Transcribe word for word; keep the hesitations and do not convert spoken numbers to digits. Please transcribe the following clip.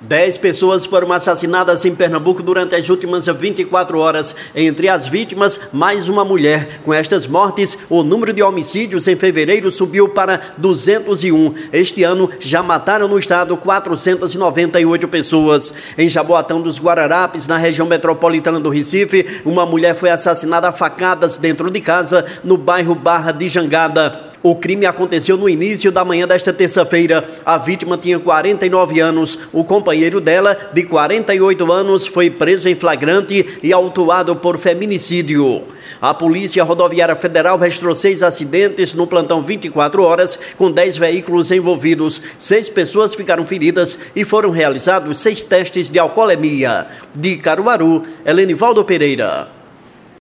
Dez pessoas foram assassinadas em Pernambuco durante as últimas vinte e quatro horas. Entre as vítimas, mais uma mulher. Com estas mortes, o número de homicídios em fevereiro subiu para duzentos e um. Este ano, já mataram no estado quatrocentas e noventa e oito pessoas. Em Jaboatão dos Guararapes, na região metropolitana do Recife, uma mulher foi assassinada a facadas dentro de casa, no bairro Barra de Jangada. O crime aconteceu no início da manhã desta terça-feira. A vítima tinha quarenta e nove anos. O companheiro dela, de quarenta e oito anos, foi preso em flagrante e autuado por feminicídio. A Polícia Rodoviária Federal registrou seis acidentes no plantão vinte e quatro horas, com dez veículos envolvidos. Seis pessoas ficaram feridas e foram realizados seis testes de alcoolemia. De Caruaru, Helenivaldo Pereira.